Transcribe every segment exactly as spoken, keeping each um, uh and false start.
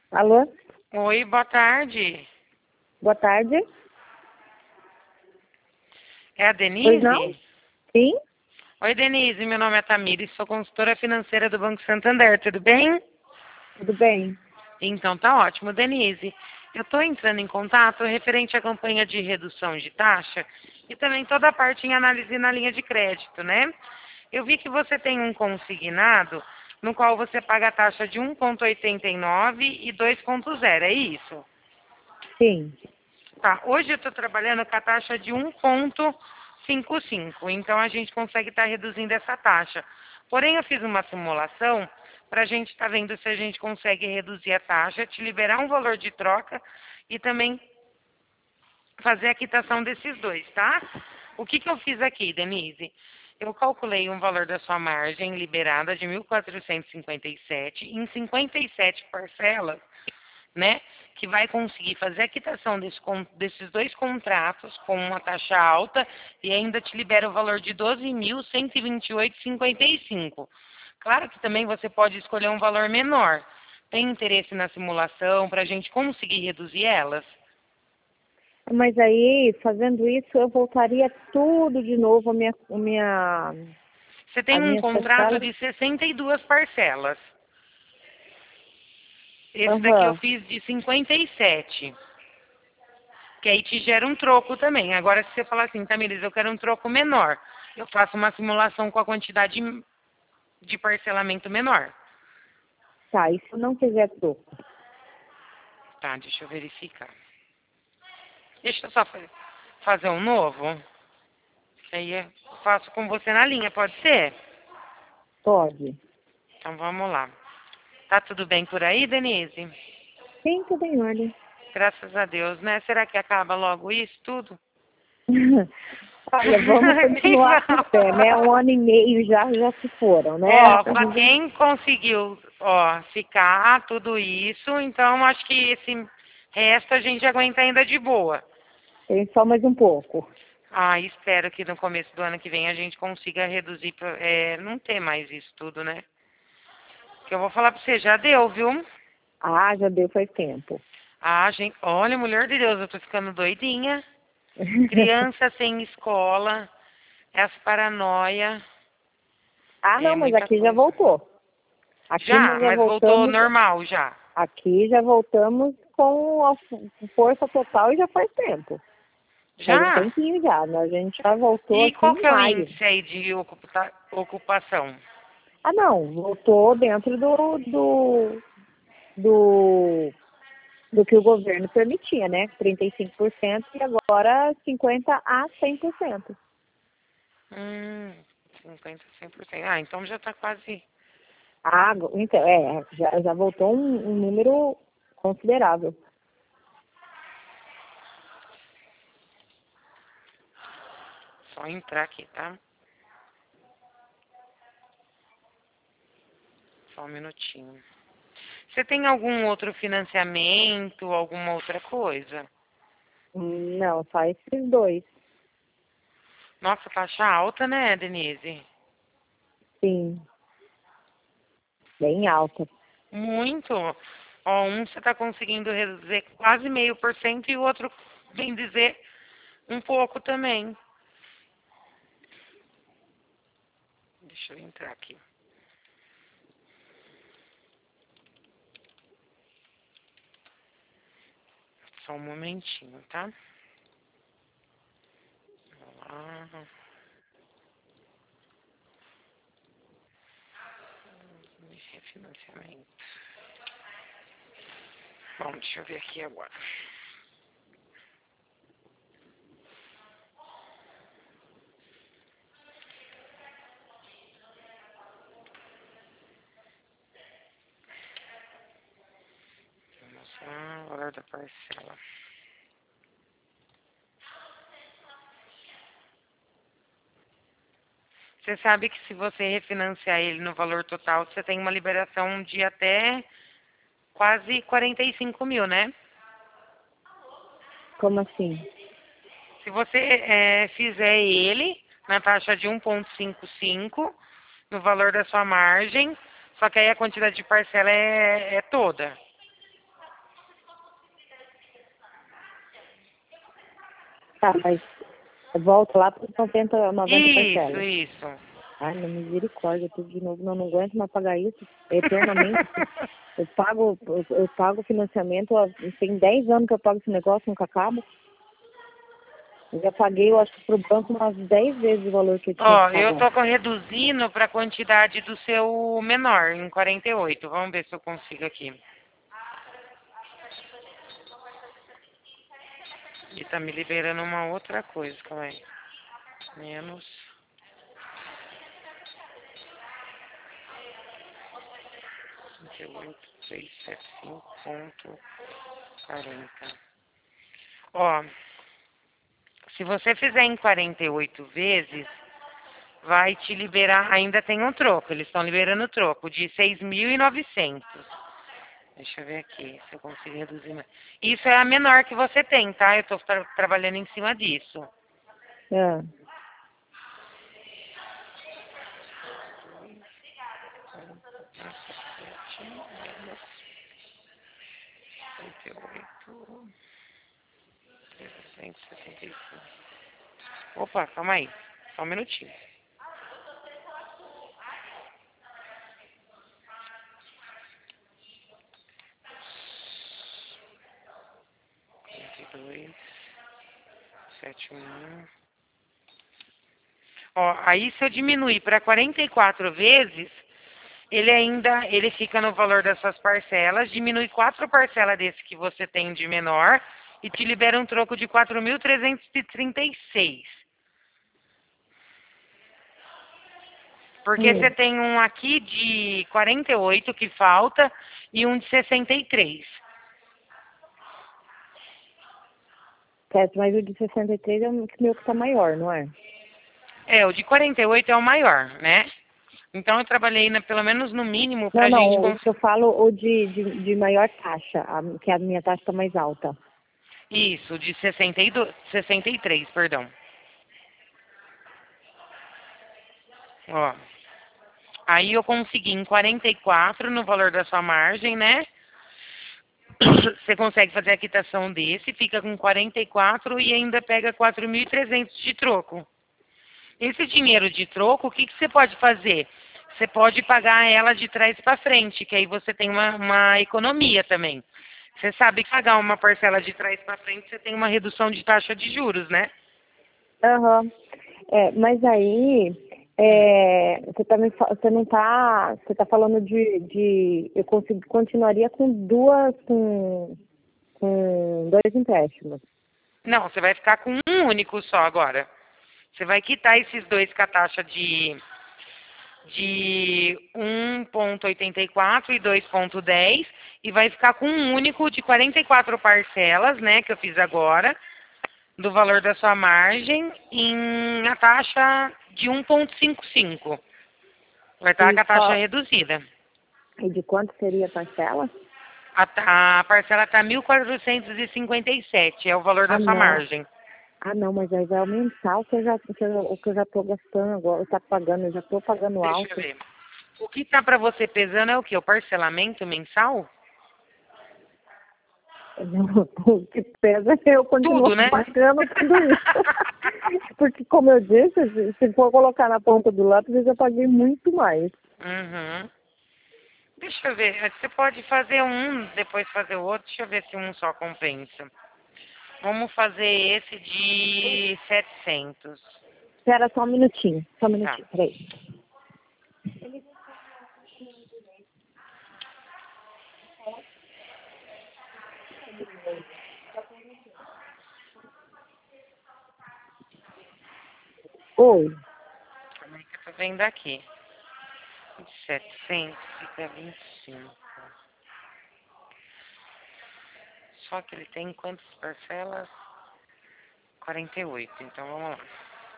Alô? Oi, boa tarde. Boa tarde. É a Pois não? Denise? Sim? Oi, Denise, meu nome é Tamires, sou consultora financeira do Banco Santander, tudo bem? Tudo bem? Então tá ótimo. Denise, eu estou entrando em contato referente à campanha de redução de taxa e também toda a parte em análise na linha de crédito, né? Eu vi que você tem um consignado no qual você paga a taxa de um vírgula oitenta e nove e dois ponto zero, é isso? Sim. Tá, hoje eu estou trabalhando com a taxa de um vírgula cinquenta e cinco, então a gente consegue estar reduzindo essa taxa. Porém, eu fiz uma simulação para a gente estar vendo se a gente consegue reduzir a taxa, te liberar um valor de troca e também fazer a quitação desses dois, tá? O que, que eu fiz aqui, Denise? Eu calculei um valor da sua margem liberada de mil quatrocentos e cinquenta e sete em cinquenta e sete parcelas, né, que vai conseguir fazer a quitação desse con- desses dois contratos com uma taxa alta e ainda te libera o valor de doze mil cento e vinte e oito vírgula cinquenta e cinco. Claro que também você pode escolher um valor menor. Tem interesse na simulação para a gente conseguir reduzir elas? Mas aí, fazendo isso, eu voltaria tudo de novo, a minha, a minha, Você tem as um minhas contrato parcelas. de sessenta e duas parcelas. Esse daqui eu Aham. fiz de cinquenta e sete. Que aí te gera um troco também. Agora, se você falar assim, Tamires, eu quero um troco menor, eu faço uma simulação com a quantidade de parcelamento menor. Tá, e se eu não quiser troco? Tá, deixa eu verificar. Deixa eu só fa- fazer um novo. Que aí eu faço com você na linha, pode ser? Pode. Então vamos lá. Tá tudo bem por aí, Denise? Sim, tudo em ordem. Graças a Deus, né? Será que acaba logo isso tudo? Olha, vamos Nem continuar com fé, né? Um vamos. ano e meio já, já se foram, né? Ó, para quem conseguiu, ó, ficar tudo isso, então acho que esse resto a gente aguenta ainda de boa. Tem só mais um pouco. Ah, espero que no começo do ano que vem a gente consiga reduzir, pra- é, não ter mais isso tudo, né? Que eu vou falar pra você, já deu, viu? Ah, já deu faz tempo. Ah, gente, olha, mulher de Deus, eu tô ficando doidinha. Criança sem escola, essa paranoia, Ah, é não, mas muita aqui já coisa. voltou. Aqui Já, nós já mas voltou voltamos, normal já. aqui já voltamos com a f- força total e já faz tempo. Faz um Já? tempinho já, né? A gente já voltou E aqui qual em que é o maio. índice aí de ocupa- ocupação? Ah, não, voltou dentro do, do, do, do que o governo permitia, né? trinta e cinco por cento e agora cinquenta a cem por cento. Hum, cinquenta, cem por cento. Ah, então já está quase. Ah, go- então, é, já, já voltou um, um número considerável. Só entrar aqui, tá? Só um minutinho. Você tem algum outro financiamento, alguma outra coisa? Hum, Não, só esses dois. Nossa, taxa alta, né, Denise? Sim, bem alta. Muito. Ó, um você está conseguindo reduzir quase meio por cento e o outro, bem dizer, um pouco também. Deixa eu entrar aqui. Só um momentinho, tá? Vamos lá. Refinanciamento. Bom, deixa eu ver aqui agora. Vamos lá, valor da parcela. Você sabe que se você refinanciar ele no valor total, você tem uma liberação de até quase quarenta e cinco mil, né? Como assim? Se você é, fizer ele na taxa de um vírgula cinquenta e cinco, no valor da sua margem, só que aí a quantidade de parcela é, é toda. Tá, mas volta lá para os noventa, noventa Isso, parcelas. isso. Ai, não, misericórdia, tudo de novo. Não, não aguento mais pagar isso eternamente. Eu pago, eu, eu pago financiamento, ó, tem dez anos que eu pago esse negócio, nunca acabo. Eu já paguei, eu acho que pro banco umas dez vezes o valor que eu tinha que Ó, eu pagar. tô com- reduzindo para a quantidade do seu menor, em quarenta e oito. Vamos ver se eu consigo aqui. E tá me liberando uma outra coisa, calma aí. Menos. trinta e oito, seiscentos e setenta e cinco ponto quarenta. Ó, se você fizer em quarenta e oito vezes, vai te liberar, ainda tem um troco, eles estão liberando o troco de seis mil e novecentos. Deixa eu ver aqui se eu consigo reduzir mais. Isso é a menor que você tem, tá? Eu tô tra trabalhando em cima disso. É. trinta e oito, trezentos e sessenta e cinco. Opa, calma aí. Só um minutinho. trinta e dois, setenta e um. Ó, aí se eu diminuir para quarenta e quatro vezes, ele ainda, ele fica no valor das suas parcelas, diminui quatro parcelas desse que você tem de menor e te libera um troco de quatro mil trezentos e trinta e seis. Porque você Hum. tem um aqui de quarenta e oito que falta e um de sessenta e três. Certo, mas o de sessenta e três é o meu que tá maior, não é? É, o de quarenta e oito é o maior, né? Então eu trabalhei na, pelo menos no mínimo Não, pra gente não, o que conseguir. eu falo, o de, de, de maior taxa, a, que a minha taxa tá mais alta. Isso, de sessenta e dois, sessenta e três, perdão. Ó. Aí eu consegui em quarenta e quatro no valor da sua margem, né? Você consegue fazer a quitação desse, fica com quarenta e quatro e ainda pega quatro mil e trezentos de troco. Esse dinheiro de troco, o que, que você pode fazer? Você pode pagar ela de trás para frente, que aí você tem uma, uma economia também. Você sabe que pagar uma parcela de trás para frente, você tem uma redução de taxa de juros, né? Aham. É, mas aí, Hum. é, você, tá me, fa- você não tá, você tá falando de, de eu consigo, continuaria com duas, com, com dois empréstimos. Não, você vai ficar com um único só agora. Você vai quitar esses dois com a taxa de, de um ponto oitenta e quatro e dois ponto dez e vai ficar com um único de quarenta e quatro parcelas, né, que eu fiz agora, do valor da sua margem em a taxa de um ponto cinquenta e cinco. Vai estar E com a taxa só, reduzida. e de quanto seria a parcela? A, ta- a parcela está mil quatrocentos e cinquenta e sete, é o valor Ah, da sua não. margem. Ah, não, mas aí vai aumentar o que eu já, o que eu, o que eu já tô gastando agora, eu tá pagando, eu já tô pagando Deixa eu alto. ver. O que está para você pesando é o que? O parcelamento mensal? O que pesa é eu continuo Tudo, né? pagando tudo isso. Porque, como eu disse, se se for colocar na ponta do lápis, eu já paguei muito mais. Uhum. Deixa eu ver. Você pode fazer um, depois fazer o outro. Deixa eu ver se um só compensa. Vamos fazer esse de setecentos. Espera só um minutinho, só um Tá. minutinho, peraí. Oi, Como é que eu tô vendo aqui? De setecentos fica vinte e cinco. Só que ele tem quantas parcelas? quarenta e oito. Então vamos lá.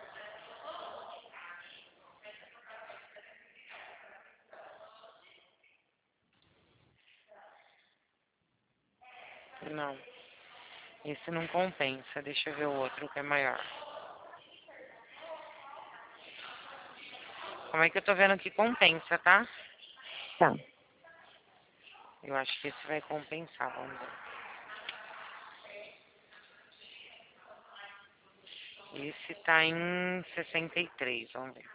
Não. Esse não compensa. Deixa eu ver o outro que é maior. Como é que eu tô vendo que compensa, tá? tá. Eu acho que esse vai compensar, vamos ver. Esse tá em sessenta e três, vamos ver.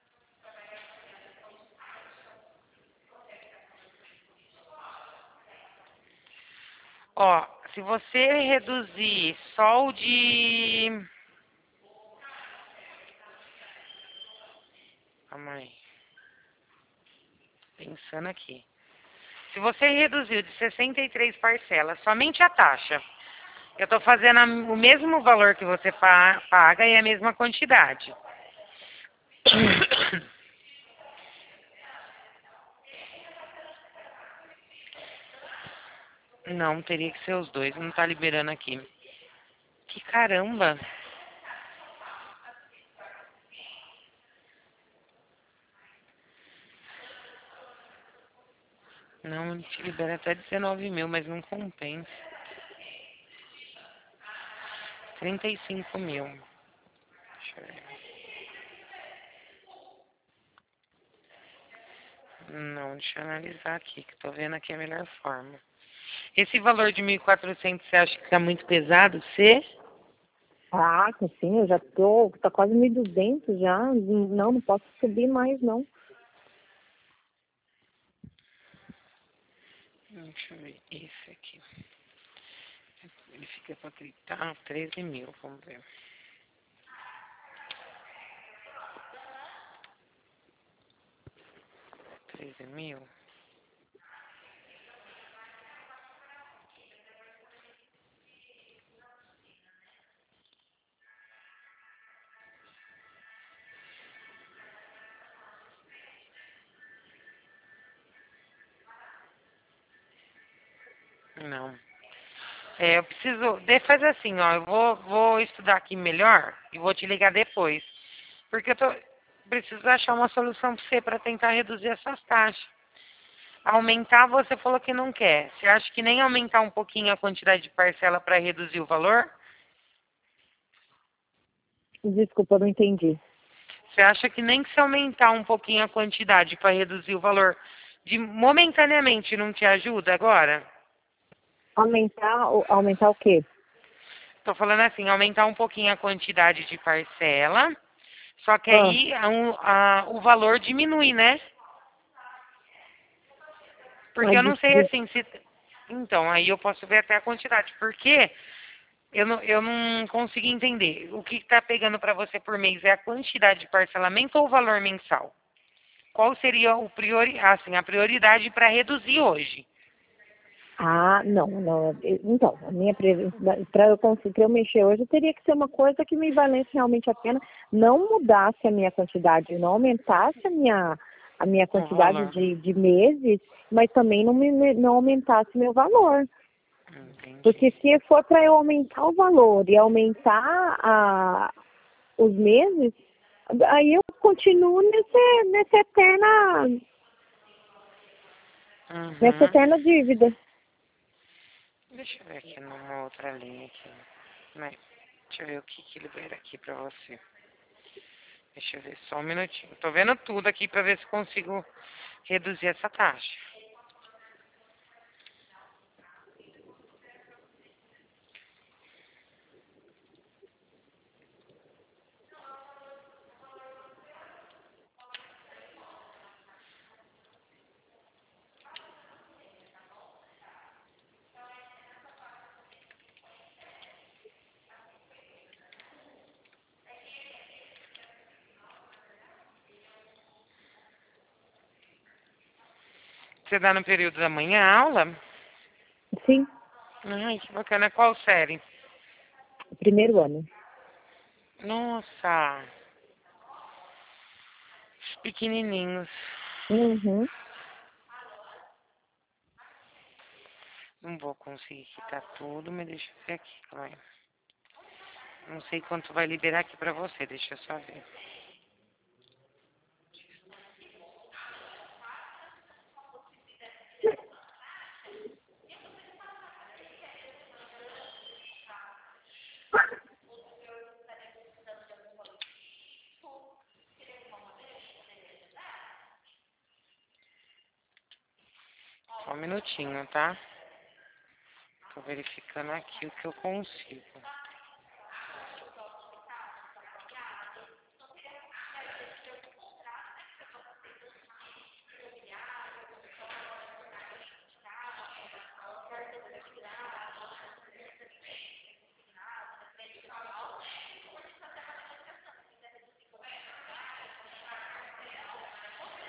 Ó, se você reduzir só o de... Calma aí. Pensando aqui. Se você reduzir de sessenta e três parcelas, somente a taxa, eu tô fazendo a- o mesmo valor que você pa- paga e a mesma quantidade. Não, teria que ser os dois, não tá liberando aqui. Que caramba! Não, ele te libera até dezenove mil, mas não compensa. trinta e cinco mil. Deixa eu ver. Não, deixa eu analisar aqui, que tô vendo aqui a melhor forma. Esse valor de mil e quatrocentos, você acha que tá muito pesado? Você? Ah, sim, eu já tô, tá quase mil e duzentos já. Não, não posso subir mais, não. Deixa eu ver. Esse aqui. Ele fica pra trinta, ah, treze mil, vamos ver. treze mil. Não. É, eu preciso. de- Faz assim, ó. Eu vou, vou estudar aqui melhor e vou te ligar depois. Porque eu tô, preciso achar uma solução pra você para tentar reduzir essas taxas. Aumentar, você falou que não quer. Você acha que nem aumentar um pouquinho a quantidade de parcela para reduzir o valor? Desculpa, não entendi. Você acha que nem que se aumentar um pouquinho a quantidade para reduzir o valor, de momentaneamente não te ajuda agora? Aumentar, o- aumentar o quê? Tô falando assim, aumentar um pouquinho a quantidade de parcela, só que Ah, aí a, um- a- o valor diminui, né? Porque mas eu de, não sei de- assim se. Então, aí eu posso ver até a quantidade. Porque eu não, eu não consigo entender. O que está pegando para você por mês é a quantidade de parcelamento ou o valor mensal? Qual seria o priori, assim, a prioridade para reduzir hoje? ah, não, não. eu- Então, a minha para eu conseguir pra eu mexer hoje, teria que ser uma coisa que me valesse realmente a pena, não mudasse a minha quantidade, não aumentasse a minha, a minha O quantidade valor. de, de meses, mas também não, me, não aumentasse meu valor. Porque Entendi. se for para eu aumentar o valor e aumentar a, os meses, aí eu continuo nesse, nessa eterna, nessa Uhum. eterna dívida. Deixa eu ver aqui numa outra linha aqui. Né? Deixa eu ver o que que libera aqui para você. Deixa eu ver só um minutinho. Tô vendo tudo aqui para ver se consigo reduzir essa taxa. Você dá no período da manhã a aula? Sim, Ai, que bacana. Qual série? primeiro ano. Nossa, os pequenininhos. Uhum. Não vou conseguir quitar tudo, mas deixa eu ver aqui, calma aí. Não sei quanto vai liberar aqui pra você, deixa eu só ver. Só um minutinho, tá? Tô verificando aqui o que eu consigo.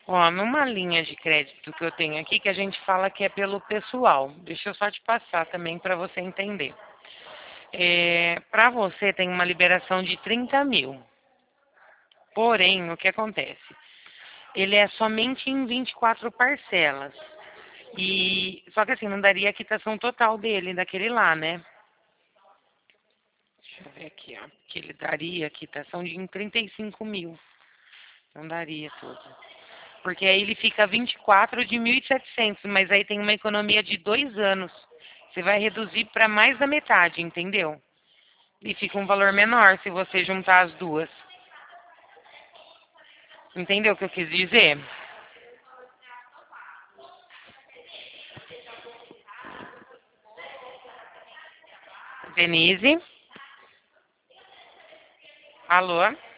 Ó, numa linha de crédito que eu tenho aqui, que a gente fala que é pelo pessoal. Deixa eu só te passar também para você entender. É, para você tem uma liberação de trinta mil. Porém, o que acontece? Ele é somente em vinte e quatro parcelas. E só que assim, não daria a quitação total dele, daquele lá, né? Deixa eu ver aqui, ó. Que ele daria a quitação de em trinta e cinco mil. Não daria tudo. Porque aí ele fica vinte e quatro de mil e setecentos, mas aí tem uma economia de dois anos. Você vai reduzir para mais da metade, entendeu? E fica um valor menor se você juntar as duas. Entendeu o que eu quis dizer? Denise? Alô?